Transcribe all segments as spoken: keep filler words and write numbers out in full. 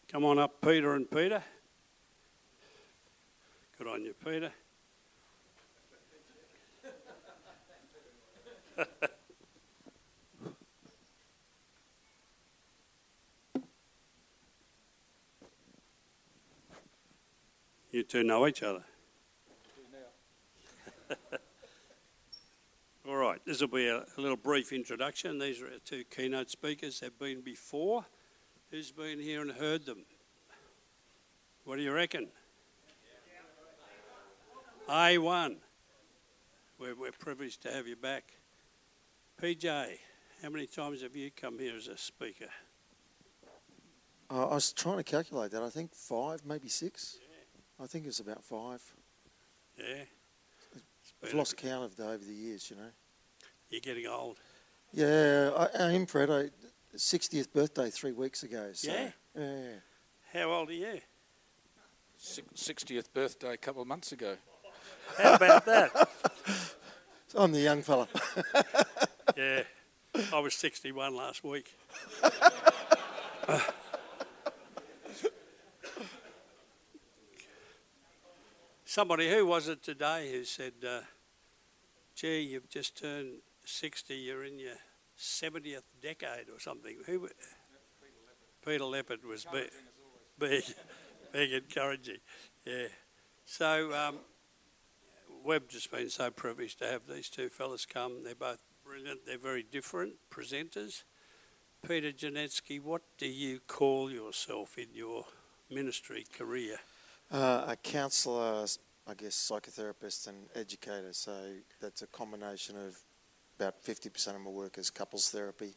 Come on up, Peter and Peter. Good on you, Peter. You two know each other. All right, this will be a, a little brief introduction. These are our two keynote speakers. They've been before. Who's been here and heard them? What do you reckon? A one. We're, we're privileged to have you back. P J, how many times have you come here as a speaker? Uh, I was trying to calculate that. I think five, maybe six. Yeah. I think it's about five. Yeah. I've lost count of the, over the years, you know. You're getting old. Yeah, I, I am, Fred. I, sixtieth birthday three weeks ago. So, yeah? Yeah. How old are you? sixtieth birthday a couple of months ago. How about that? So I'm the young fella. Yeah. I was sixty-one last week. Somebody, who was it today who said, uh, gee, you've just turned sixty, you're in your seventieth decade or something. Who? Peter Leopard. Peter Leopard was big, big, big encouraging. Yeah. So um, we've just been so privileged to have these two fellas come. They're both brilliant. They're very different presenters. Peter Janetsky, what do you call yourself in your ministry career? Uh, a counsellor, I guess, psychotherapist and educator. So that's a combination of about fifty percent of my work is couples therapy.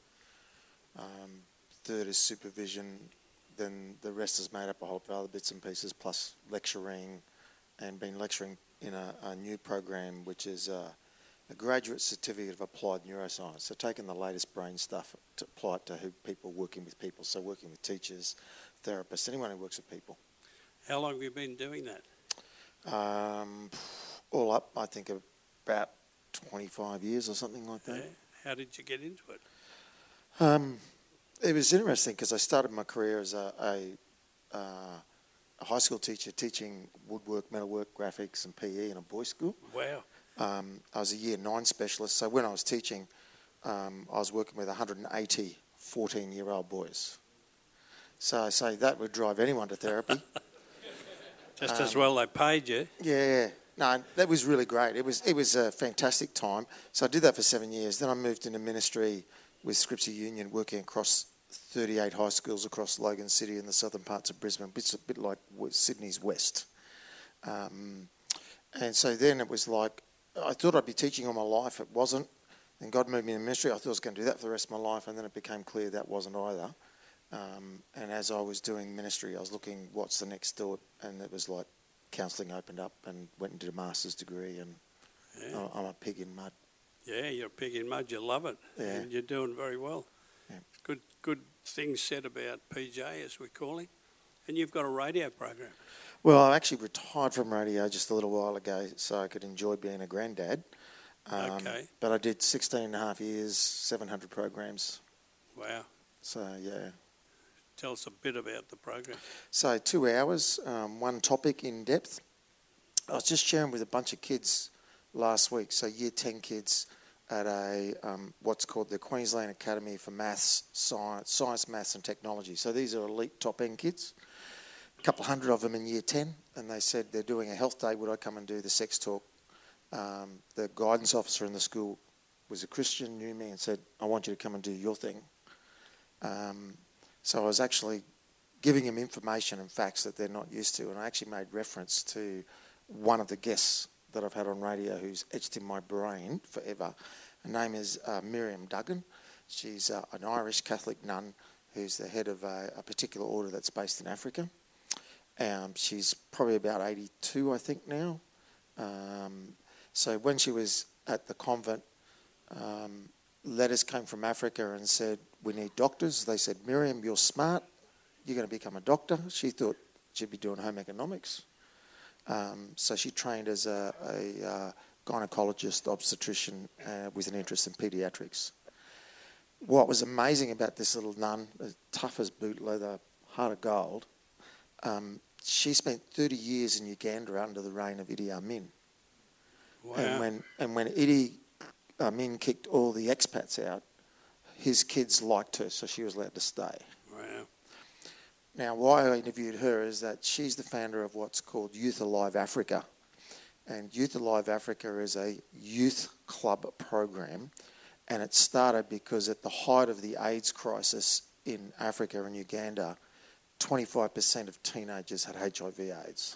Um, third is supervision. Then the rest is made up a whole of other bits and pieces, plus lecturing, and been lecturing in a, a new program which is uh, a graduate certificate of applied neuroscience. So taking the latest brain stuff to apply it to who people working with people. So working with teachers, therapists, anyone who works with people. How long have you been doing that? Um, all up, I think about twenty-five years or something like that. Yeah. How did you get into it? Um, it was interesting because I started my career as a, a, uh, a high school teacher teaching woodwork, metalwork, graphics and P E in a boys' school. Wow. Um, I was a year nine specialist, so when I was teaching, um, I was working with one hundred eighty fourteen-year-old boys. So I say that would drive anyone to therapy. Just um, as well they paid you. Yeah, no, that was really great. It was it was a fantastic time. So I did that for seven years. Then I moved into ministry with Scripture Union, working across thirty-eight high schools across Logan City and the southern parts of Brisbane. It's a bit like Sydney's west. Um, and so then it was like, I thought I'd be teaching all my life. It wasn't. Then God moved me into ministry. I thought I was going to do that for the rest of my life, and then it became clear that wasn't either. Um, and as I was doing ministry, I was looking, what's the next thought? And it was like counselling opened up and went and did a master's degree, and yeah. I'm a pig in mud. Yeah, you're a pig in mud. You love it. Yeah. And you're doing very well. Yeah. Good good things said about P J, as we're calling. And you've got a radio program. Well, I actually retired from radio just a little while ago so I could enjoy being a granddad. Um, okay. But I did sixteen and a half years, seven hundred programs. Wow. So, yeah. Tell us a bit about the program. So two hours, um, one topic in depth. I was just sharing with a bunch of kids last week, so year ten kids at a um, what's called the Queensland Academy for Maths, Science, Science, Maths and Technology. So these are elite top-end kids, a couple hundred of them in year ten, and they said they're doing a health day. Would I come and do the sex talk? Um, the guidance officer in the school was a Christian, knew me and said, I want you to come and do your thing. Um, So I was actually giving them information and facts that they're not used to. And I actually made reference to one of the guests that I've had on radio who's etched in my brain forever. Her name is uh, Miriam Duggan. She's uh, an Irish Catholic nun who's the head of a, a particular order that's based in Africa. Um, she's probably about eighty-two, I think, now. Um, so when she was at the convent, um, letters came from Africa and said, we need doctors. They said, Miriam, you're smart. You're going to become a doctor. She thought she'd be doing home economics. Um, so she trained as a, a uh, gynecologist, obstetrician, uh, with an interest in paediatrics. What was amazing about this little nun, as tough as boot leather, heart of gold, Um, she spent thirty years in Uganda under the reign of Idi Amin. Wow. And when and when Idi Amin kicked all the expats out, his kids liked her, so she was allowed to stay. Wow. Now, why I interviewed her is that she's the founder of what's called Youth Alive Africa. And Youth Alive Africa is a youth club program. And it started because at the height of the AIDS crisis in Africa and Uganda, twenty-five percent of teenagers had H I V AIDS.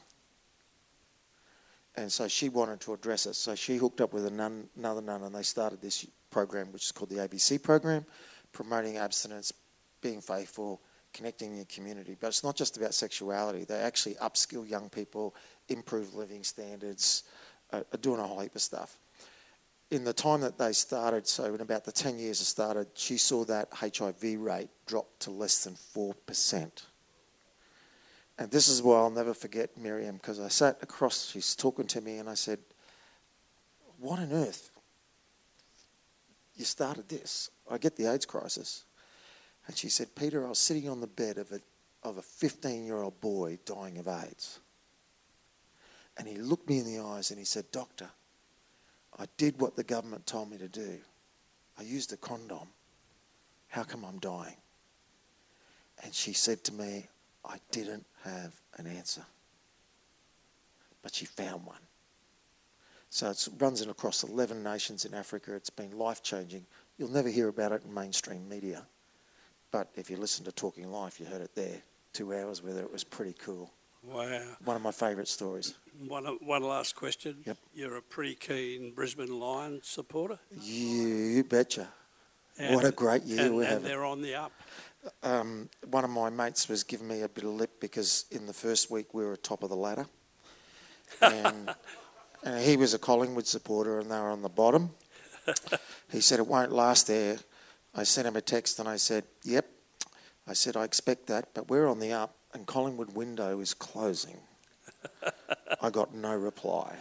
And so she wanted to address it. So she hooked up with a nun, another nun, and they started this program, which is called the A B C program, promoting abstinence, being faithful, connecting in your community. But it's not just about sexuality. They actually upskill young people, improve living standards, uh, are doing a whole heap of stuff. In the time that they started, so in about the ten years it started, she saw that H I V rate drop to less than four percent. And this is why I'll never forget Miriam, because I sat across, she's talking to me, and I said, what on earth? You started this. I get the AIDS crisis. And she said, Peter, I was sitting on the bed of a of a fifteen-year-old boy dying of AIDS. And he looked me in the eyes and he said, Doctor, I did what the government told me to do. I used a condom. How come I'm dying? And she said to me, I didn't have an answer. But she found one. So it runs in across eleven nations in Africa. It's been life-changing. You'll never hear about it in mainstream media. But if you listen to Talking Life, you heard it there. Two hours with her, it was pretty cool. Wow. One of my favourite stories. One, one last question. Yep. You're a pretty keen Brisbane Lions supporter? You betcha. And, what a great year and, we're and having. they're on the up. Um, one of my mates was giving me a bit of lip because in the first week we were top of the ladder. And, and he was a Collingwood supporter and they were on the bottom. He said, it won't last there. I sent him a text and I said, yep. I said, I expect that, but we're on the up and Collingwood window is closing. I got no reply.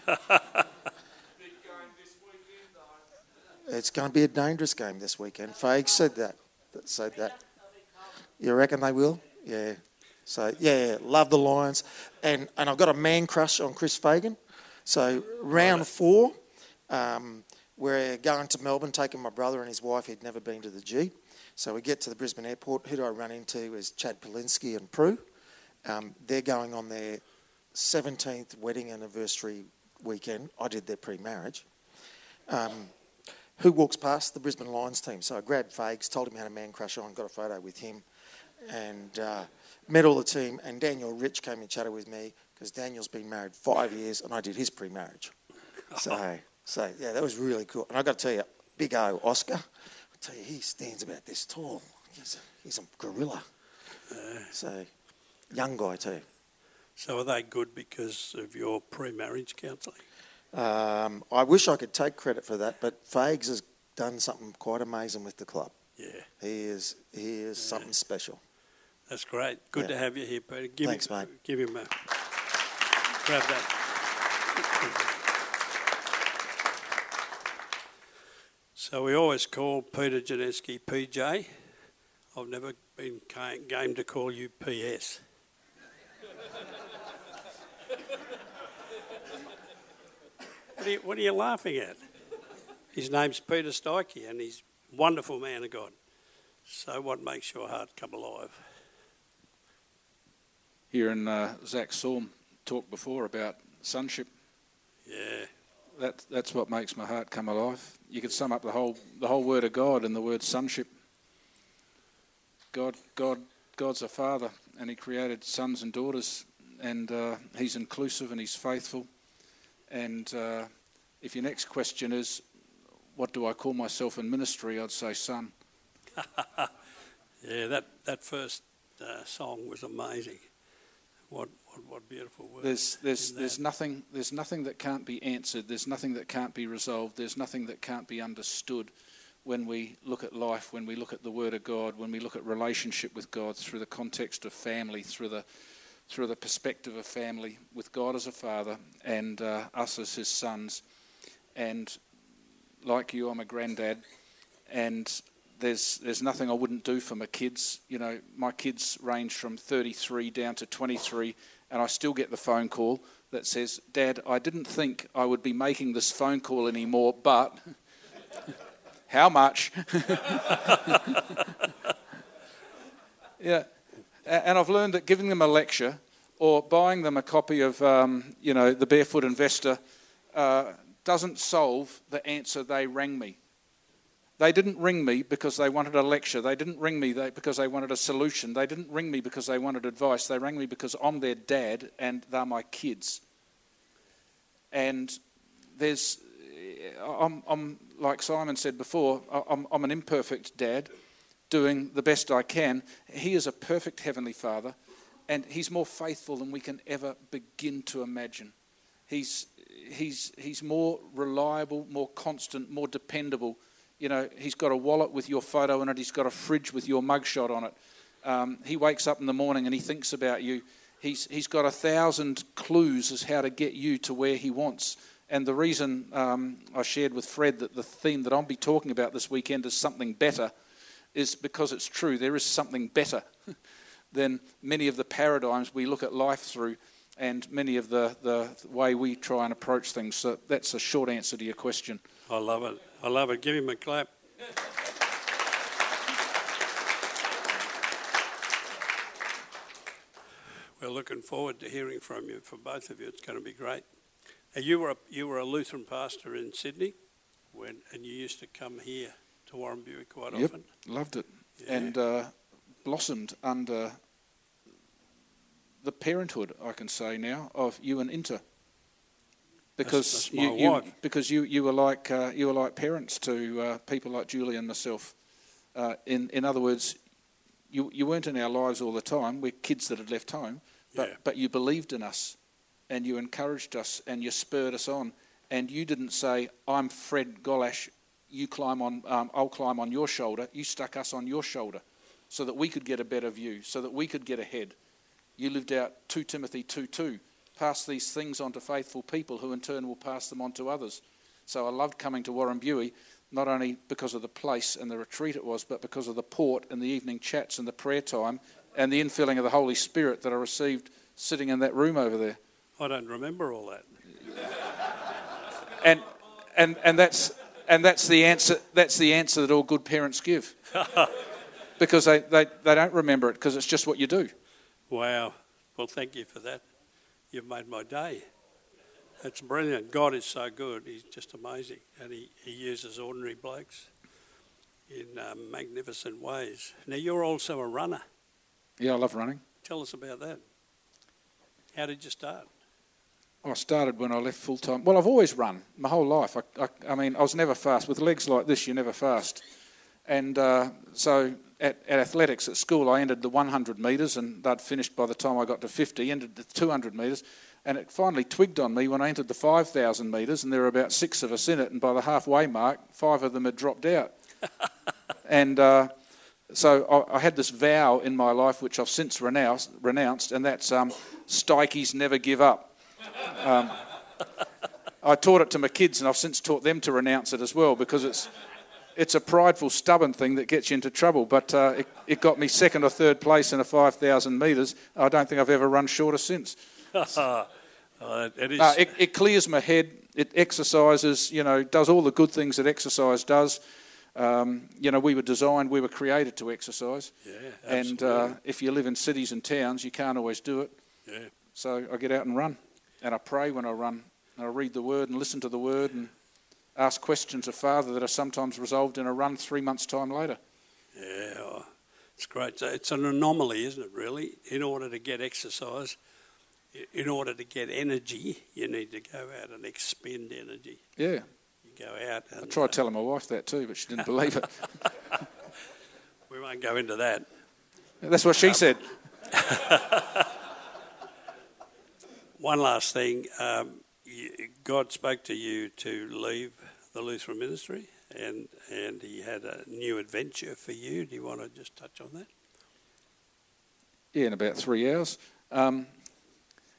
It's going to be a dangerous game this weekend. Fague said that. Said that. You reckon they will? Yeah. So, yeah, yeah, love the Lions. And and I've got a man crush on Chris Fagan. So, round four, um, we're going to Melbourne, taking my brother and his wife. He'd never been to the G. So we get to the Brisbane airport. Who do I run into is Chad Polinsky and Prue. Um, they're going on their seventeenth wedding anniversary weekend. I did their pre-marriage. Um, who walks past? The Brisbane Lions team. So I grabbed Fags, told him I had a man crush on, got a photo with him, and uh, met all the team. And Daniel Rich came and chatted with me because Daniel's been married five years and I did his pre-marriage. So, so yeah, that was really cool. And I got to tell you, big O, Oscar, I tell you, he stands about this tall. He's a, he's a gorilla. Uh, So, young guy too. so are they good because of your pre-marriage counselling? Um, I wish I could take credit for that, but Fags has done something quite amazing with the club. Yeah. He is he is Yeah. something special. That's great. Good Yeah. to have you here, Peter. Give Thanks, him, mate. Give him a... Grab that. So we always call Peter Janeski P J. I've never been ca- game to call you P S. What are, you, what are you laughing at? His name's Peter Stikey and he's a wonderful man of God. So what makes your heart come alive? Hearing uh, Zach Saum talk before about sonship, Yeah. that, that's what makes my heart come alive. You could sum up the whole the whole word of God in the word sonship. God, God, God's a father, and He created sons and daughters, and uh, He's inclusive and He's faithful. And uh, if your next question is, what do I call myself in ministry? I'd say son. Yeah, that, that first uh, song was amazing. What what, what beautiful words. There's there's in there's that. nothing there's nothing that can't be answered. There's nothing that can't be resolved. There's nothing that can't be understood when we look at life, when we look at the Word of God, when we look at relationship with God through the context of family, through the through the perspective of family, with God as a father and uh, us as His sons. And like you, I'm a granddad, and there's there's nothing I wouldn't do for my kids. You know, my kids range from thirty-three down to twenty-three, and I still get the phone call that says, "Dad, I didn't think I would be making this phone call anymore, but how much?" Yeah, and I've learned that giving them a lecture or buying them a copy of, um, you know, The Barefoot Investor uh, doesn't solve the answer they rang me. They didn't ring me because they wanted a lecture. They didn't ring me because they wanted a solution. They didn't ring me because they wanted advice. They rang me because I'm their dad and they're my kids. And there's, I'm, I'm like Simon said before, I'm, I'm an imperfect dad doing the best I can. He is a perfect Heavenly Father, and He's more faithful than we can ever begin to imagine. He's, he's, he's more reliable, more constant, more dependable. You know, He's got a wallet with your photo in it. He's got a fridge with your mugshot on it. Um, he wakes up in the morning and He thinks about you. He's, he's got a thousand clues as how to get you to where He wants. And the reason um, I shared with Fred that the theme that I'll be talking about this weekend is something better is because it's true. There is something better than many of the paradigms we look at life through and many of the, the way we try and approach things. So that's a short answer to your question. I love it. I love it. Give him a clap. We're looking forward to hearing from you. For both of you, it's going to be great. Uh, you were a, you were a Lutheran pastor in Sydney, when and you used to come here to Warrambiew quite yep, often. Loved it, yeah. and uh, blossomed under the parenthood, I can say now, of you and Inter. Because that's, that's you, my you wife. because you, you were like uh, you were like parents to uh, people like Julie and myself. Uh, in in other words, you you weren't in our lives all the time. We're kids that had left home, but Yeah. but you believed in us, and you encouraged us, and you spurred us on. And you didn't say, "I'm Fred Golash, you climb on, um, I'll climb on your shoulder." You stuck us on your shoulder, so that we could get a better view, so that we could get ahead. You lived out two Timothy two two. Pass these things on to faithful people who in turn will pass them on to others. So I loved coming to Warrambiew, not only because of the place and the retreat it was, but because of the port and the evening chats and the prayer time and the infilling of the Holy Spirit that I received sitting in that room over there. I don't remember all that. And and and that's and that's the answer that's the answer that all good parents give. Because they, they, they don't remember it because it's just what you do. Wow. Well, thank you for that. You've made my day. It's brilliant. God is so good. He's just amazing. And he, he uses ordinary blokes in um, magnificent ways. Now, you're also a runner. Yeah, I love running. Tell us about that. How did you start? I started when I left full-time. Well, I've always run my whole life. I, I, I mean, I was never fast. With legs like this, you're never fast. And uh, so at, at athletics at school, I entered the one hundred metres, and they'd finished by the time I got to fifty, entered the two hundred metres. And it finally twigged on me when I entered the five thousand metres, and there were about six of us in it, and by the halfway mark, five of them had dropped out. and uh, so I, I had this vow in my life, which I've since renounced, renounced and that's um, Stikey's never give up. Um, I taught it to my kids, and I've since taught them to renounce it as well, because it's it's a prideful, stubborn thing that gets you into trouble. But uh, it, it got me second or third place in a five thousand metres. I don't think I've ever run shorter since. oh, it, is. Uh, it, it clears my head. It exercises, you know, does all the good things that exercise does. Um, you know, we were designed, we were created to exercise. Yeah, and uh, if you live in cities and towns, you can't always do it. Yeah. So I get out and run. And I pray when I run. And I read the Word and listen to the Word and ask questions of Father that are sometimes resolved in a run three months' time later. Yeah, oh, it's great. So it's an anomaly, isn't it, really? In order to get exercise, in order to get energy, you need to go out and expend energy. Yeah. You go out and... I tried uh, telling my wife that too, but she didn't believe it. We won't go into that. That's what she um, said. One last thing. Um, you, God spoke to you to leave the Lutheran ministry, and, and he had a new adventure for you. Do you want to just touch on that? Yeah, in about three hours. Um,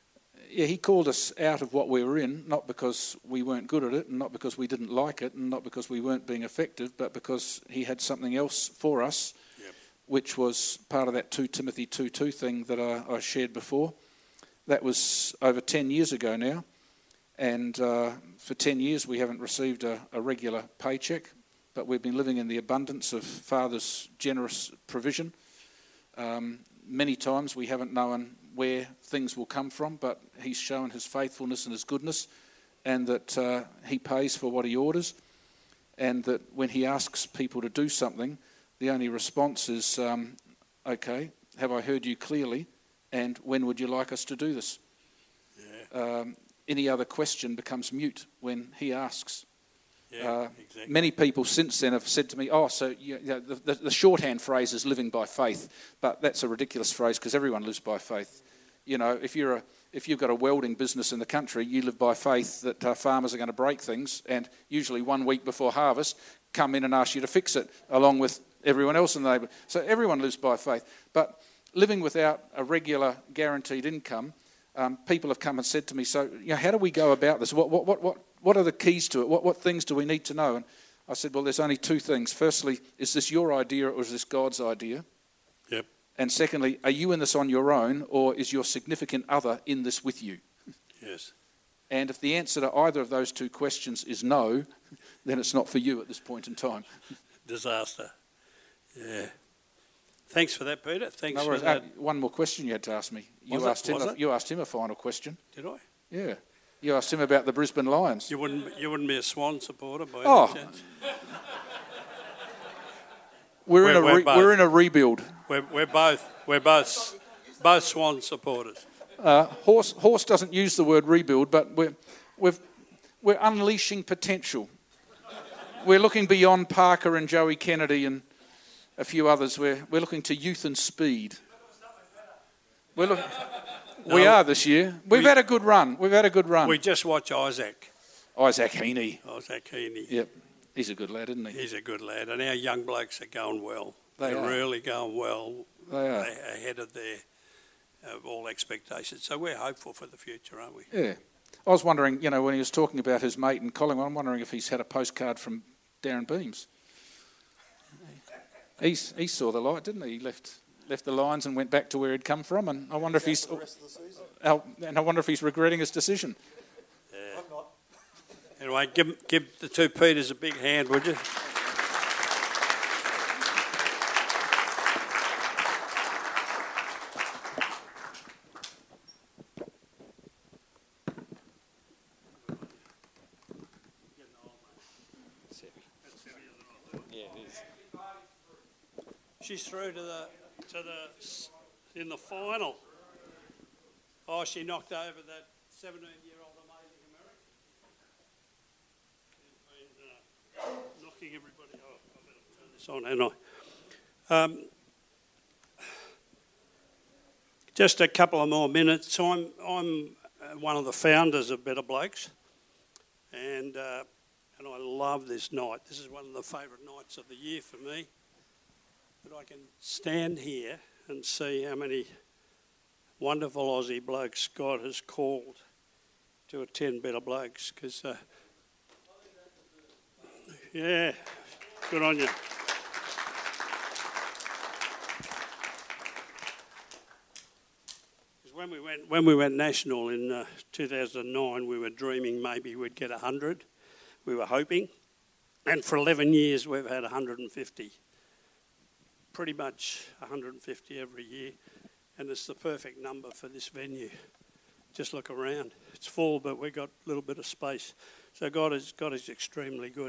yeah, he called us out of what we were in, not because we weren't good at it, and not because we didn't like it, and not because we weren't being effective, but because he had something else for us, yep. which was part of that Second Timothy two two thing that I, I shared before. That was over ten years ago now, and uh, for ten years we haven't received a, a regular paycheck, but we've been living in the abundance of Father's generous provision. Um, many times we haven't known where things will come from, but he's shown his faithfulness and his goodness, and that uh, he pays for what he orders, and that when he asks people to do something, the only response is, um, okay, have I heard you clearly, and when would you like us to do this? Yeah. Um, any other question becomes mute when he asks. Yeah, uh, exactly. Many people since then have said to me, oh, so you know, the, the, the shorthand phrase is living by faith, but that's a ridiculous phrase because everyone lives by faith. You know, if you're a, if you've got a welding business in the country, you live by faith that uh, farmers are going to break things, and usually one week before harvest come in and ask you to fix it along with everyone else in the neighbourhood. So everyone lives by faith. But living without a regular guaranteed income, um, people have come and said to me, so you know, how do we go about this? What what what what What are the keys to it? What what things do we need to know? And I said, well, there's only two things. Firstly, is this your idea or is this God's idea? Yep. And secondly, are you in this on your own, or is your significant other in this with you? Yes. And if the answer to either of those two questions is no, then it's not for you at this point in time. Disaster. Yeah. Thanks for that, Peter. Thanks no, for that. Uh, one more question you had to ask me. You was asked it? him. Was a, it? You asked him a final question. Did I? Yeah. You asked him about the Brisbane Lions. You wouldn't. You wouldn't be a Swan supporter by oh. any chance? We're, we're, in a we're, re- both, we're in a rebuild. We're, we're both we're both both Swan supporters. Uh, Horse Horse doesn't use the word rebuild, but we're we've, we're unleashing potential. We're looking beyond Parker and Joey Kennedy and a few others. We're we're looking to youth and speed. We're looking. No, we are this year. We've we, had a good run. We've had a good run. We just watch Isaac. Isaac Heaney. Isaac Heaney. Yep. He's a good lad, isn't he? He's a good lad. And our young blokes are going well. They They're are. really going well. They are. They're ahead of their of all expectations. So we're hopeful for the future, aren't we? Yeah. I was wondering, you know, when he was talking about his mate in Collingwood, I'm wondering if he's had a postcard from Darren Beams. He's, he saw the light, didn't he? He left... Left the Lions and went back to where he'd come from, and I wonder if he's the rest of the season. Uh, and I wonder if he's regretting his decision. Yeah. I'm not. Anyway, give give the two Peters a big hand, would you? Yeah, it is. She's through to the. To the in the final. Oh, she knocked over that seventeen-year-old amazing American. Been, uh, knocking everybody. Oh, I better turn this on, haven't I? Um, just a couple of more minutes. I'm I'm one of the founders of Better Blokes, and uh, and I love this night. This is one of the favourite nights of the year for me. That I can stand here and see how many wonderful Aussie blokes God has called to attend Better Blokes. Because, uh, yeah, good on you. Because when we went when we went national in uh, two thousand nine, we were dreaming maybe we'd get a hundred. We were hoping, and for eleven years we've had one hundred fifty. Pretty much one hundred fifty every year, and it's the perfect number for this venue. Just look around; it's full, but we've got a little bit of space. So God is God is extremely good.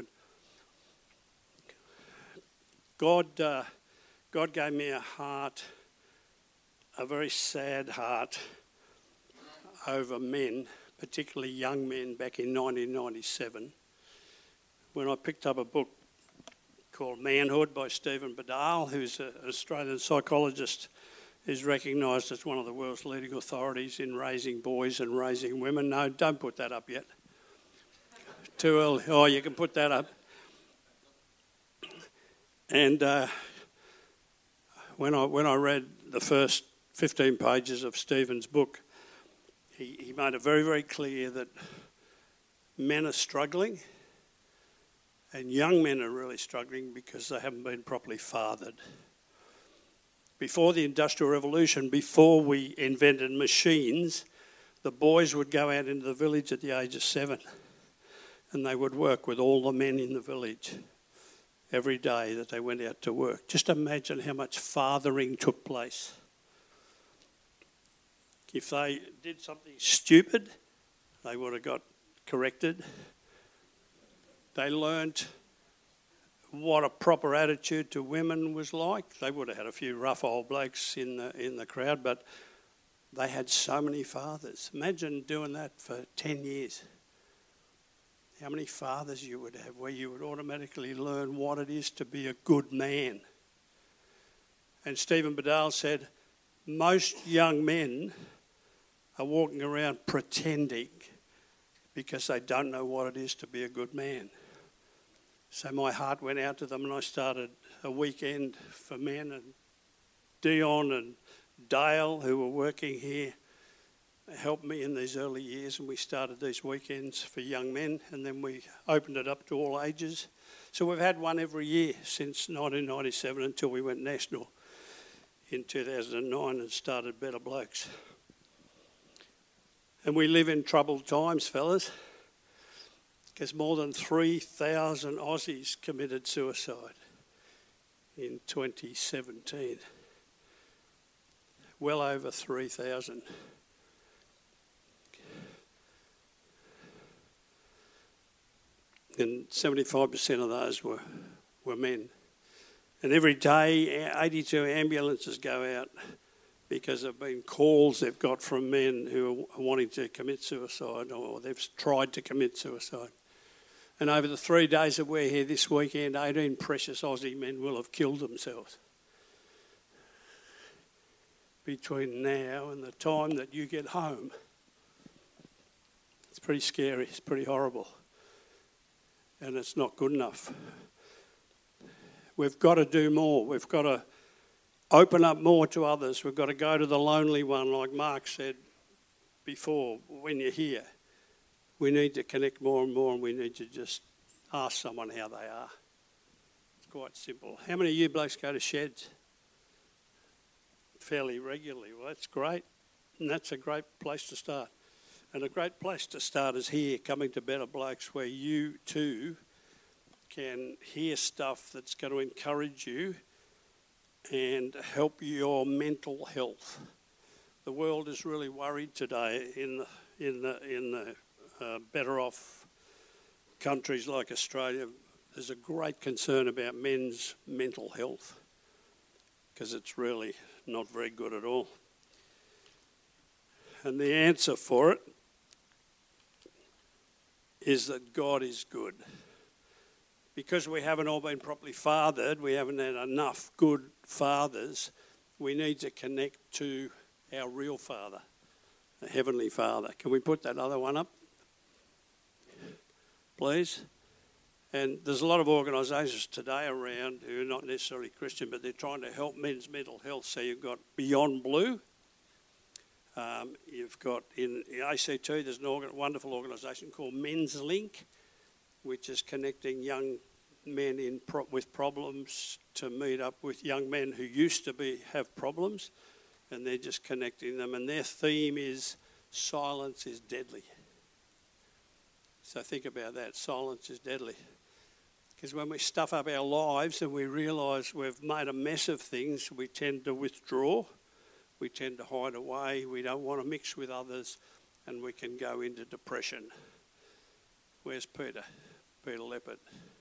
God, uh, God gave me a heart, a very sad heart, over men, particularly young men, back in nineteen ninety-seven, when I picked up a book called Manhood by Stephen Badal, who's an Australian psychologist, who's recognised as one of the world's leading authorities in raising boys and raising women. No, don't put that up yet. Too early. Oh, you can put that up. And uh, when I when I read the first fifteen pages of Stephen's book, he, he made it very, very clear that men are struggling and young men are really struggling because they haven't been properly fathered. Before the Industrial Revolution, before we invented machines, the boys would go out into the village at the age of seven and they would work with all the men in the village every day that they went out to work. Just imagine how much fathering took place. If they did something stupid, they would have got corrected. They learnt what a proper attitude to women was like. They would have had a few rough old blokes in the in the crowd, but they had so many fathers. Imagine doing that for ten years. How many fathers you would have where you would automatically learn what it is to be a good man. And Stephen Badal said, most young men are walking around pretending because they don't know what it is to be a good man. So my heart went out to them and I started a weekend for men, and Dion and Dale, who were working here, helped me in these early years, and we started these weekends for young men, and then we opened it up to all ages. So we've had one every year since nineteen ninety-seven until we went national in two thousand nine and started Better Blokes. And we live in troubled times, fellas, because more than three thousand Aussies committed suicide in twenty seventeen. Well over three thousand. And seventy-five percent of those were, were men. And every day, eighty-two ambulances go out because there have been calls they've got from men who are wanting to commit suicide, or they've tried to commit suicide. And over the three days that we're here this weekend, eighteen precious Aussie men will have killed themselves. Between now and the time that you get home. It's pretty scary, it's pretty horrible. And it's not good enough. We've got to do more. We've got to open up more to others. We've got to go to the lonely one, like Mark said before, when you're here. We need to connect more and more, and we need to just ask someone how they are. It's quite simple. How many of you blokes go to sheds? Fairly regularly. Well, that's great. And that's a great place to start. And a great place to start is here, coming to Better Blokes, where you too can hear stuff that's going to encourage you and help your mental health. The world is really worried today in the, in the, in the uh, better off countries like Australia. There's a great concern about men's mental health because it's really not very good at all. And the answer for it is that God is good. Because we haven't all been properly fathered, we haven't had enough good fathers, we need to connect to our real Father, the Heavenly Father. Can we put that other one up, please? And there's a lot of organisations today around who are not necessarily Christian, but they're trying to help men's mental health. So you've got Beyond Blue. Um, you've got in, in A C T, there's a organ, wonderful organisation called Men's Link, which is connecting young men in pro- with problems to meet up with young men who used to be have problems, and they're just connecting them. And their theme is silence is deadly. So think about that. Silence is deadly. Because when we stuff up our lives and we realise we've made a mess of things, we tend to withdraw. We tend to hide away. We don't want to mix with others, and we can go into depression. Where's Peter? Peter Leppard.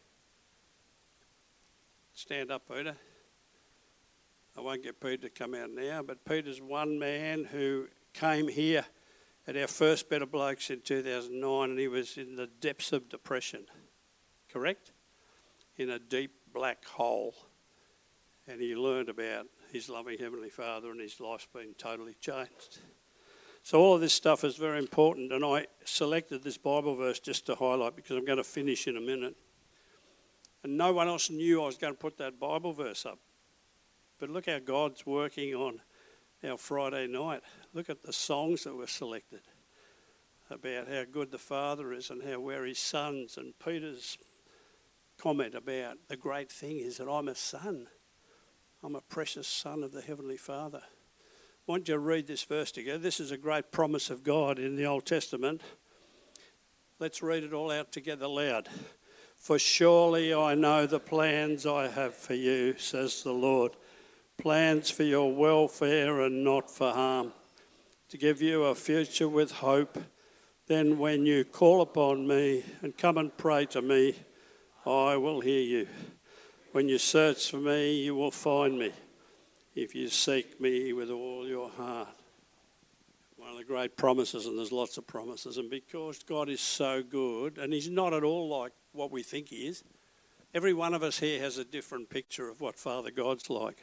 Stand up, Peter. I won't get Peter to come out now, but Peter's one man who came here at our first Better Blokes in two thousand nine, and he was in the depths of depression, correct? In a deep black hole. And he learned about his loving Heavenly Father, and his life's been totally changed. So all of this stuff is very important, and I selected this Bible verse just to highlight because I'm going to finish in a minute. And no one else knew I was going to put that Bible verse up. But look how God's working on our Friday night. Look at the songs that were selected. about how good the Father is and how we're his sons. And Peter's comment about the great thing is that I'm a son. I'm a precious son of the Heavenly Father. I want you to read this verse together. This is a great promise of God in the Old Testament. Let's read it all out together loud. For surely I know the plans I have for you, says the Lord. Plans for your welfare and not for harm, to give you a future with hope. Then when you call upon me and come and pray to me, I will hear you. When you search for me, you will find me, if you seek me with all your heart. One of the great promises, and there's lots of promises, and because God is so good, and he's not at all like what we think he is, every one of us here has a different picture of what Father God's like.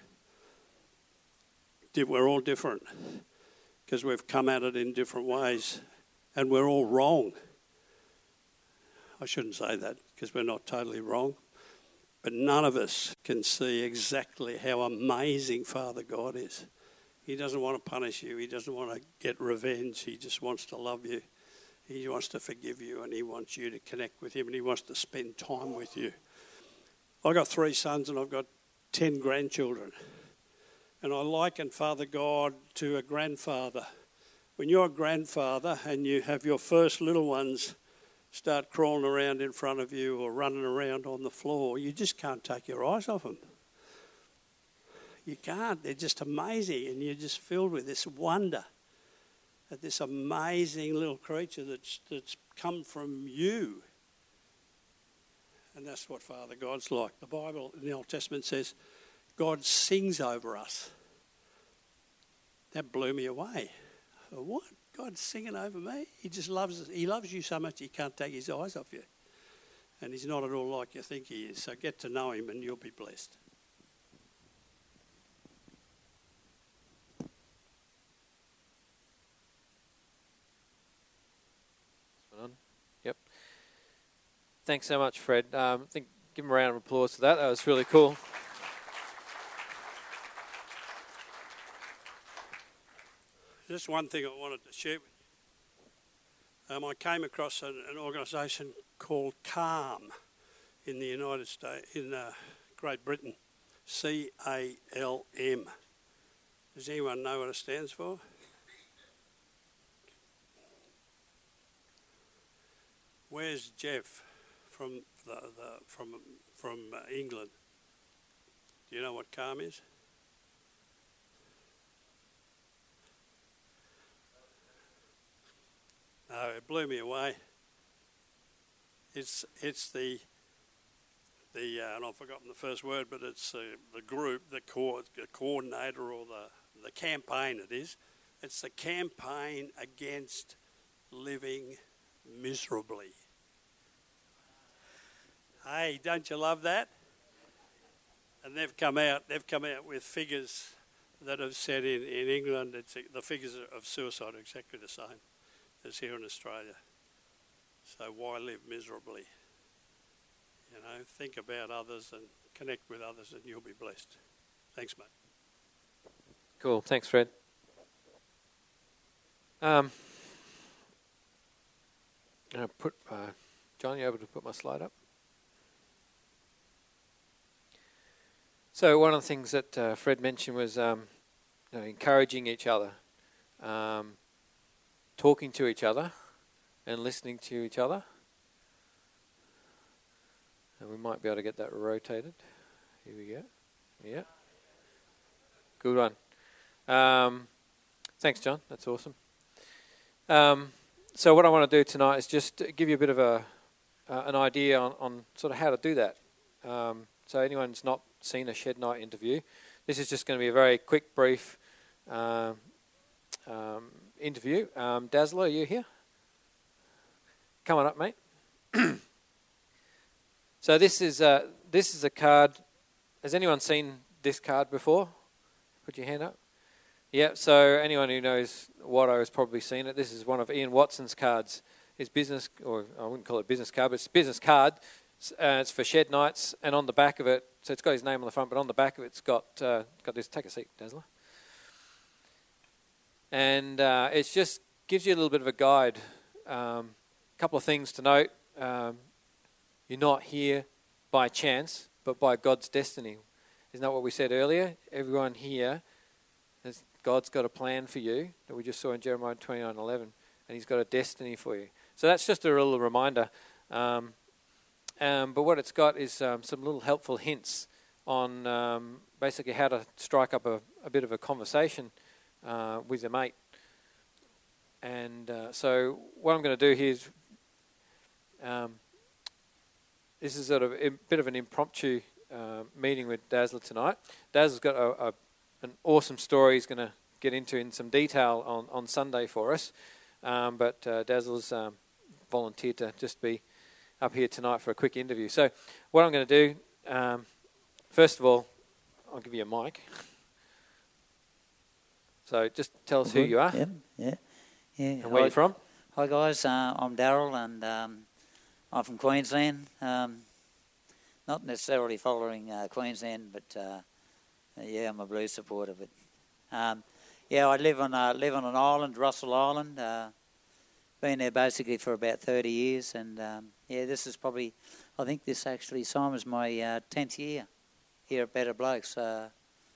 We're all different because we've come at it in different ways, and we're all wrong. I shouldn't say that because we're not totally wrong, but none of us can see exactly how amazing Father God is. He doesn't want to punish you. He doesn't want to get revenge. He just wants to love you. He wants to forgive you, and he wants you to connect with him, and he wants to spend time with you. I've got three sons and I've got ten grandchildren. And I liken Father God to a grandfather. When you're a grandfather and you have your first little ones start crawling around in front of you or running around on the floor, you just can't take your eyes off them. You can't. They're just amazing, and you're just filled with this wonder at this amazing little creature that's that's come from you. And that's what Father God's like. The Bible in the Old Testament says God sings over us. That blew me away. I thought, what? God's singing over me? He just loves us. He loves you so much he can't take his eyes off you. And he's not at all like you think he is. So get to know him and you'll be blessed. Yep. Thanks so much, Fred. Um, I think give him a round of applause for that. That was really cool. Just one thing I wanted to share with you. Um, I came across an, an organisation called CALM in the United States, in uh, Great Britain. C A L M. Does anyone know what it stands for? Where's Jeff from the, the from from uh, England? Do you know what CALM is? No, it blew me away. It's it's the the uh, and I've forgotten the first word, but it's uh, the group, the, co- the coordinator or the the campaign. It is. It's the campaign against living miserably. Hey, don't you love that? And they've come out. They've come out with figures that have said in, in England, it's the figures of suicide are exactly the same as here in Australia. So why live miserably? You know, think about others and connect with others, and you'll be blessed. Thanks, mate. Cool. Thanks, Fred. Um, I'm put uh, John, you able to put my slide up? So one of the things that uh, Fred mentioned was um, you know, encouraging each other, um, talking to each other, and listening to each other. And we might be able to get that rotated. Here we go. Yeah. Good one. Um, thanks, John. That's awesome. Um, so what I want to do tonight is just give you a bit of a uh, an idea on, on sort of how to do that. Um, so anyone who's not seen a Shed Night interview, this is just going to be a very quick, brief um, um, interview. Um, Dazzler, are you here? Come on up, mate. So this is uh, this is a card. Has anyone seen this card before? Put your hand up. Yeah. So anyone who knows Watto has probably seen it. This is one of Ian Watson's cards. His business, or I wouldn't call it a business card, but it's a business card. Uh, it's for Shed Nights, and on the back of it, so it's got his name on the front, but on the back of it, it's got uh, got this. Take a seat, Dazzler. And uh, it just gives you a little bit of a guide um, a couple of things to note. Um, you're not here by chance, but by God's destiny. Isn't that what we said earlier? Everyone here, has, God's got a plan for you that we just saw in Jeremiah twenty-nine eleven, and He's got a destiny for you. So that's just a little reminder. Um, um, but what it's got is um, some little helpful hints on um, basically how to strike up a, a bit of a conversation uh, with your mate. And uh, so what I'm going to do here is, um, this is sort of a bit of an impromptu uh, meeting with Dazzler tonight. Dazzler's got a, a, an awesome story he's going to get into in some detail on, on Sunday for us. Um, but uh, Dazzler's um, volunteered to just be up here tonight for a quick interview. So what I'm going to do, um, first of all, I'll give you a mic. So just tell us who you are. Yeah, yeah, yeah. And where hi, you're from. Hi guys, uh, I'm Daryl and um, I'm from Queensland. Um, not necessarily following uh, Queensland, but uh, yeah, I'm a Blues supporter. But um, yeah, I live on uh, live on an island, Russell Island. Uh, been there basically for about thirty years, and um, yeah, this is probably, I think this actually, Simon's my uh, tenth year here at Better Blokes. Uh,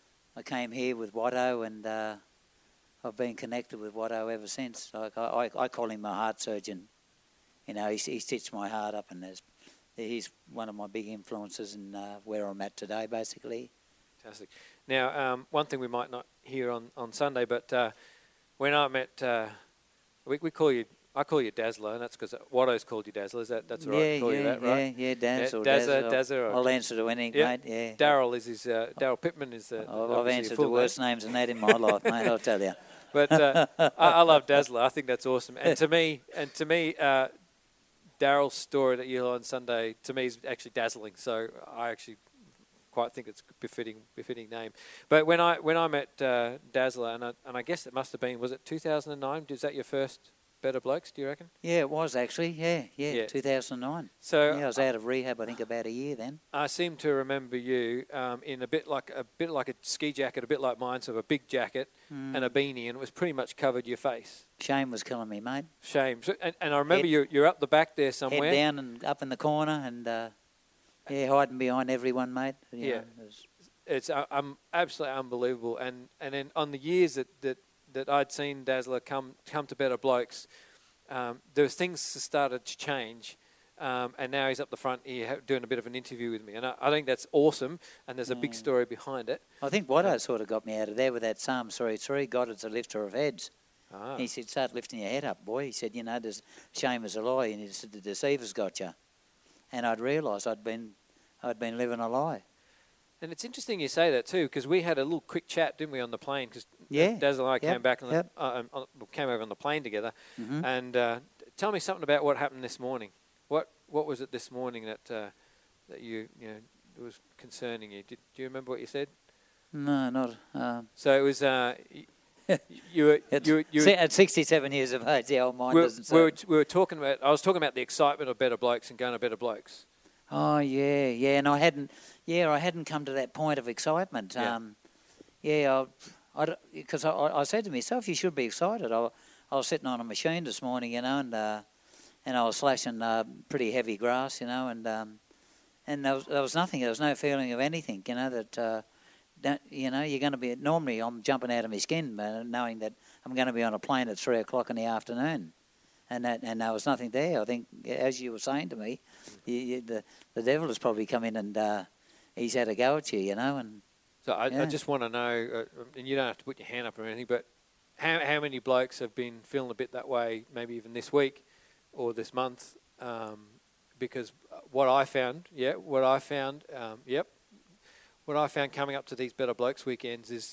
I came here with Watto, and uh, I've been connected with Watto ever since. Like I, I, I call him my heart surgeon. You know, he, he stitched my heart up, and there's, he's one of my big influences in uh, where I'm at today, basically. Fantastic. Now, um, one thing we might not hear on, on Sunday, but uh, when I met, uh, we, we call you, I call you Dazzler, and that's because Watto's called you Dazzler. Is that that's all right? Yeah, to call yeah, you that, right? yeah, yeah, Daz Yeah, or Dazza, Dazza. Dazza, or- I'll answer to anything, Yeah. mate. Yeah. Daryl is his. Uh, Daryl Pittman is the. I've, I've obviously your answered full the name. worst names than that in my life, mate. I'll tell you. But uh, I, I love Dazzler. I think that's awesome. And to me, and to me, uh, Daryl's story that you heard on Sunday to me is actually dazzling. So I actually quite think it's a befitting befitting name. But when I when I met uh, Dazzler, and I, and I guess it must have been, was it two thousand nine? Was that your first Better Blokes? Do you reckon? Yeah, it was actually. Yeah, yeah, Yeah. two thousand nine. So Yeah, I was out of rehab, I think, about a year then. I seem to remember you um, in a bit like a bit like a ski jacket, a bit like mine, so a big jacket Mm. and a beanie, and it was pretty much covered your face. Shame was killing me, mate. Shame. So, and, and I remember Head- you're, you're up the back there somewhere. Head down and up in the corner, and uh, yeah, hiding behind everyone, mate. You Yeah. know, it was- It's uh, um, absolutely unbelievable. And and then on the years that, that, that I'd seen Dazzler come come to Better Blokes, um, there was things that started to change. Um, and now he's up the front here ha- doing a bit of an interview with me. And I, I think that's awesome. And there's a big Mm. story behind it. I think Watto sort of got me out of there with that Psalm thirty-three, God is a lifter of heads. Ah. He said, start lifting your head up, boy. He said, you know, there's shame is a lie, and he said, the deceiver's got you. And I'd realised I'd been, I'd been living a lie. And it's interesting you say that too, because we had a little quick chat, didn't we, on the plane? Because Yeah. Dazzle and I Yep. came back on the, Yep. uh, um, on, came over on the plane together. Mhm. And uh, tell me something about what happened this morning. What what was it this morning that uh, that you you know was concerning you? Did, do you remember what you said? No, not. Um, So it was uh, y- you were at, you were, you si- were, at sixty-seven years of age, the old mind we, doesn't we, were, say. we were talking about. I was talking about the excitement of Better Blokes and going to Better Blokes. Oh yeah, yeah, and I hadn't, yeah, I hadn't come to that point of excitement. Yeah. Um, yeah, because I, I, I said to myself, you should be excited. I, I was sitting on a machine this morning, you know, and uh, and I was slashing uh, pretty heavy grass, you know, and um, and there was, there was nothing, there was no feeling of anything, you know, that, uh, that you know, you're going to be, normally I'm jumping out of my skin, uh, knowing that I'm going to be on a plane at three o'clock in the afternoon. And that, and there was nothing there. I think, as you were saying to me, you, you, the the devil has probably come in and uh, he's had a go at you, you know. And So I, Yeah. I just want to know, uh, and you don't have to put your hand up or anything, but how how many blokes have been feeling a bit that way, maybe even this week or this month? Um, because what I found, yeah, what I found, um, yep, what I found coming up to these Better Blokes weekends is,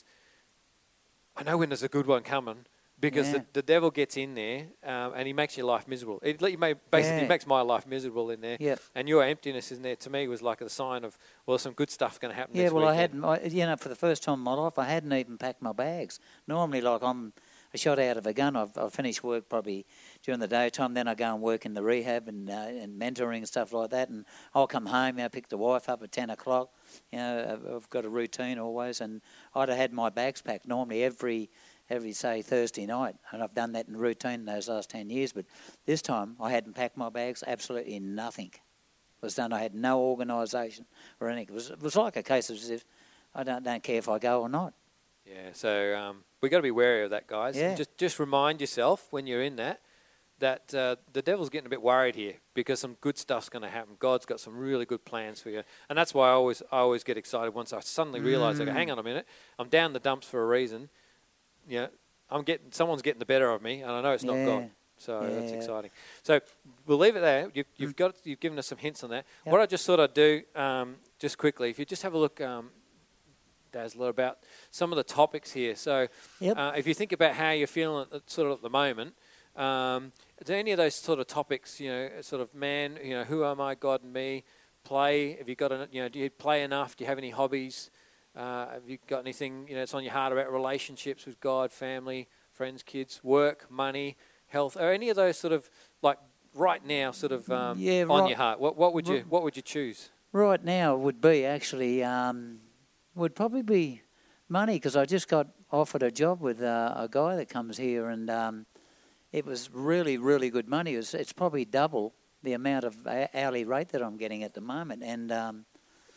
I know when there's a good one coming. Because Yeah. the, the devil gets in there um, and he makes your life miserable. It, he may, basically Yeah. makes my life miserable in there. Yep. And your emptiness in there to me was like a sign of, well, some good stuff's going to happen yeah, this well, I weekend. hadn't, I, you know, for the first time in my life, I hadn't even packed my bags. Normally, like I'm a shot out of a gun. I've, I've finished work probably during the daytime. Then I go and work in the rehab and uh, and mentoring and stuff like that. And I'll come home, you know, pick the wife up at ten o'clock. You know, I've- I've got a routine always, and I'd have had my bags packed. Normally, every every, say, Thursday night, and I've done that in routine those last ten years, but this time I hadn't packed my bags, absolutely nothing was done. I had no organisation or anything. It was, it was like a case of as if I don't, don't care if I go or not. Yeah, so um, we've got to be wary of that, guys. Yeah. And just, just remind yourself when you're in that, that uh, the devil's getting a bit worried here because some good stuff's going to happen. God's got some really good plans for you. And that's why I always I always get excited once I suddenly realise, mm. I go, hang on a minute, I'm down the dumps for a reason. You know, I'm getting, someone's getting the better of me, and I know it's not yeah. God. So yeah. that's exciting. So we'll leave it there. You, you've mm. got you've given us some hints on that. Yep. What I just thought I'd do, um, just quickly, if you just have a look, um, Dazzler, about some of the topics here. So yep. uh, if you think about how you're feeling at, sort of at the moment, um, are there any of those sort of topics, you know, sort of man, you know, who am I, God and me, play, have you got, a, you know, do you play enough? Do you have any hobbies? Uh, have you got anything, you know, it's on your heart about relationships with God, family, friends, kids, work, money, health? Are any of those sort of, like, right now sort of um, yeah, on right, your heart? What, what would you What would you choose? Right now would be actually, um, would probably be money, because I just got offered a job with uh, a guy that comes here, and um, it was really, really good money. It was, it's probably double the amount of hourly rate that I'm getting at the moment. And um,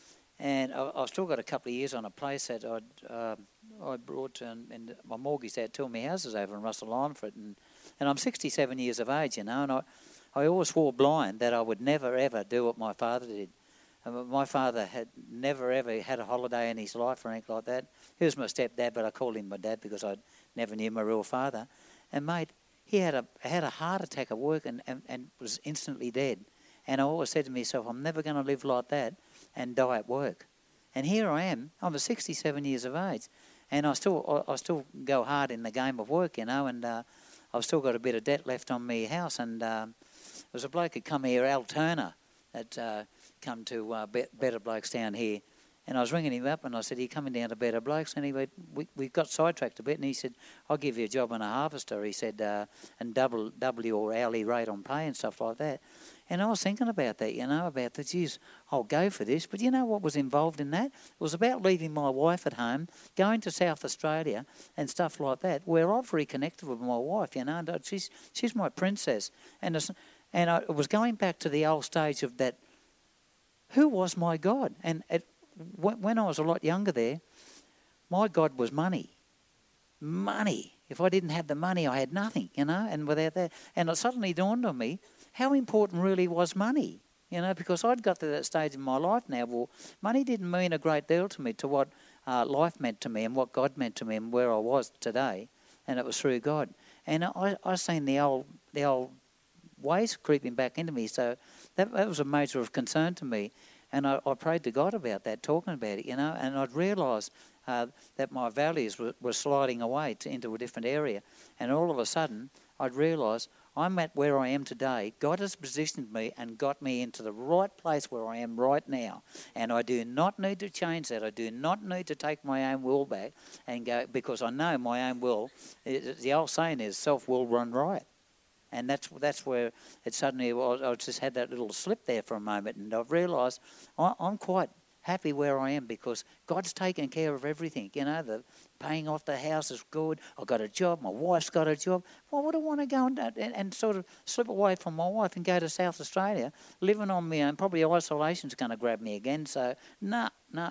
and I, I've still got a couple of years on a place that I'd, uh, I brought, and, and my mortgage had two of my houses over in Russell Island, and, and I'm sixty-seven years of age, you know, and I, I always swore blind that I would never, ever do what my father did. And my father had never, ever had a holiday in his life or anything like that. He was my stepdad, but I called him my dad because I never knew my real father. And, mate, he had a had a heart attack at work and, and, and was instantly dead. And I always said to myself, I'm never going to live like that and die at work. And here I am. I'm a sixty-seven years of age, and I still I, I still go hard in the game of work, you know. And uh, I've still got a bit of debt left on my house. And um, there was a bloke who come here, Al Turner, that uh, come to uh, Be- Better Blokes down here. And I was ringing him up, and I said, "Are you coming down to Better Blokes?" And he went, we, we got sidetracked a bit, and he said, "I'll give you a job on a harvester." He said, uh, and double, double your hourly rate on pay and stuff like that. And I was thinking about that, you know, about the, geez, I'll go for this. But you know what was involved in that? It was about leaving my wife at home, going to South Australia and stuff like that, where I've reconnected with my wife, you know, and she's, she's my princess. And, it's, and I, it was going back to the old stage of that, who was my God? And it, when I was a lot younger there, my God was money. Money. If I didn't have the money, I had nothing, you know, and without that. And it suddenly dawned on me how important really was money, you know, because I'd got to that stage in my life now. Well, money didn't mean a great deal to me, to what uh, life meant to me and what God meant to me and where I was today, and it was through God. And I I seen the old the old ways creeping back into me, so that, that was a major of concern to me. And I, I prayed to God about that, talking about it, you know, and I'd realised uh, that my values were, were sliding away to, into a different area. And all of a sudden, I'd realised I'm at where I am today. God has positioned me and got me into the right place where I am right now. And I do not need to change that. I do not need to take my own will back and go, because I know my own will, it, the old saying is, self-will run riot. And that's that's where it suddenly, I just had that little slip there for a moment, and I've realised I'm quite happy where I am because God's taken care of everything. You know, the paying off the house is good. I've got a job. My wife's got a job. Why would I want to go and, and, and sort of slip away from my wife and go to South Australia, living on my own? Probably isolation's going to grab me again. So, no, no.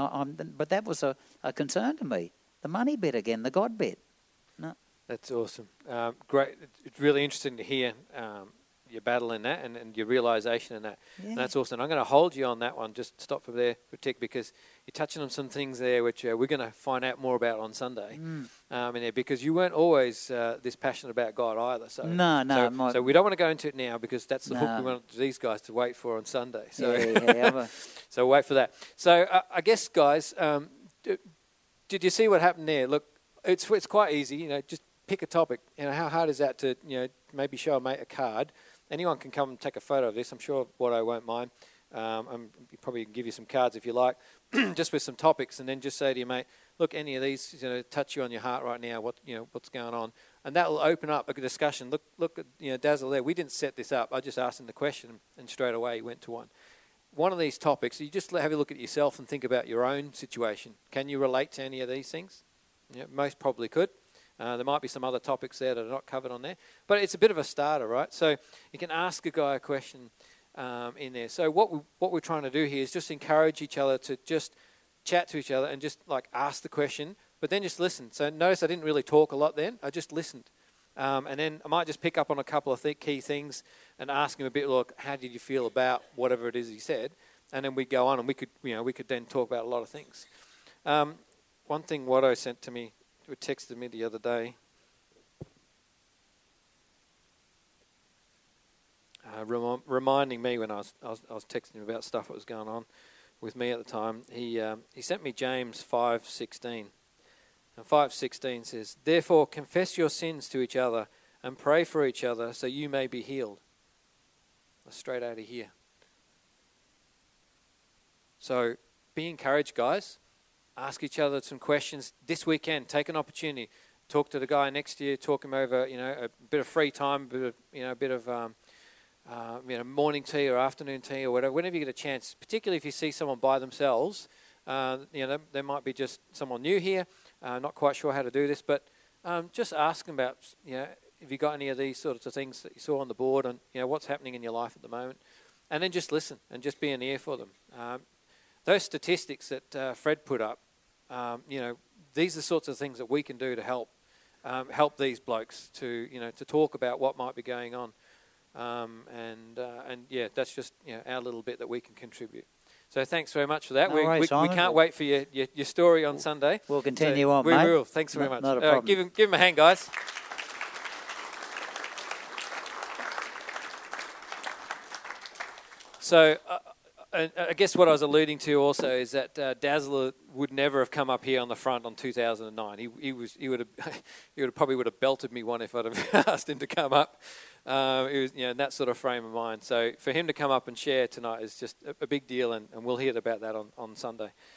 But that was a, a concern to me. The money bit again, the God bit. No. That's awesome. Um, great. It's really interesting to hear um, your battle in that and, and your realisation in that. Yeah. And that's awesome. I'm going to hold you on that one. Just stop for there for a tick because you're touching on some things there which uh, we're going to find out more about on Sunday. Mm. Um, in there because you weren't always uh, this passionate about God either. So no, no. So, my, so we don't want to go into it now because that's the no. hook we want these guys to wait for on Sunday. So yeah, yeah, a, so wait for that. So uh, I guess, guys, um, d- did you see what happened there? Look, it's it's quite easy. You know, just pick a topic. You know, how hard is that to, you know, maybe show a mate a card? Anyone can come and take a photo of this. I'm sure Watto won't mind. Um, I'm probably give you some cards if you like, just with some topics, and then just say to your mate, look, any of these, you know, touch you on your heart right now. What, you know, what's going on? And that will open up a discussion. Look, look at, you know, Dazzle there. We didn't set this up. I just asked him the question, and straight away he went to one. One of these topics, you just have a look at yourself and think about your own situation. Can you relate to any of these things? Yeah, most probably could. Uh, there might be some other topics there that are not covered on there. But it's a bit of a starter, right? So you can ask a guy a question um, in there. So what, we, what we're trying to do here is just encourage each other to just chat to each other and just like ask the question, but then just listen. So notice I didn't really talk a lot then. I just listened. Um, and then I might just pick up on a couple of th- key things and ask him a bit, look, how did you feel about whatever it is he said? And then we go on, and we could, you know, we could then talk about a lot of things. Um, one thing Watto sent to me, who texted me the other day, uh, rem- reminding me when I was, I was I was texting him about stuff that was going on with me at the time. He um, he sent me James five sixteen. And five sixteen says, therefore confess your sins to each other and pray for each other so you may be healed. That's straight out of here. So be encouraged, guys. Ask each other some questions this weekend. Take an opportunity. Talk to the guy next to you. Talk him over, you know, a bit of free time, a bit of, you know, a bit of um, uh, you know, morning tea or afternoon tea or whatever. Whenever you get a chance, particularly if you see someone by themselves, uh, you know, there might be just someone new here. Uh, not quite sure how to do this, but um, just ask them about, you know, if you got any of these sorts of things that you saw on the board and, you know, what's happening in your life at the moment. And then just listen and just be an ear for them. Um, those statistics that uh, Fred put up, um, you know, these are the sorts of things that we can do to help um, help these blokes to, you know, to talk about what might be going on. Um, and, uh, and yeah, that's just, you know, our little bit that we can contribute. So thanks very much for that. No we, worries, we, we Simon. can't wait for your, your, your story on Sunday. We'll continue so on, we mate. will. Thanks very Not- much. not a All right, problem. give him, give him a hand, guys. So uh, I, I guess what I was alluding to also is that uh, Dazzler would never have come up here on the front on two thousand nine. He, he was he would have he would have probably would have belted me one if I'd have asked him to come up. Um, it was, you know, in that sort of frame of mind. So for him to come up and share tonight is just a, a big deal, and, and we'll hear about that on, on Sunday.